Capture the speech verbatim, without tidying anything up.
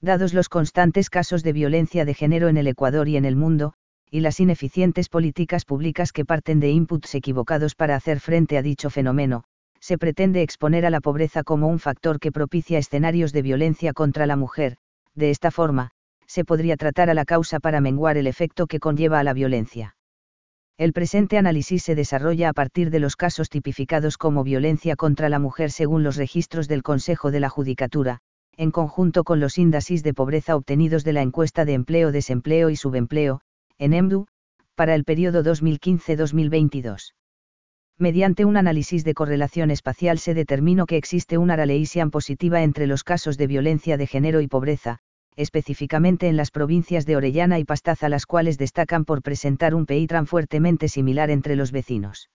Dados los constantes casos de violencia de género en el Ecuador y en el mundo, y las ineficientes políticas públicas que parten de inputs equivocados para hacer frente a dicho fenómeno, se pretende exponer a la pobreza como un factor que propicia escenarios de violencia contra la mujer. De esta forma, se podría tratar a la causa para menguar el efecto que conlleva a la violencia. El presente análisis se desarrolla a partir de los casos tipificados como violencia contra la mujer según los registros del Consejo de la Judicatura, en conjunto con los índices de pobreza obtenidos de la encuesta de empleo, desempleo y subempleo, en EMDU, para el periodo dos mil quince a dos mil veintidós. Mediante un análisis de correlación espacial se determinó que existe una relación positiva entre los casos de violencia de género y pobreza, específicamente en las provincias de Orellana y Pastaza, las cuales destacan por presentar un patrón fuertemente similar entre los vecinos.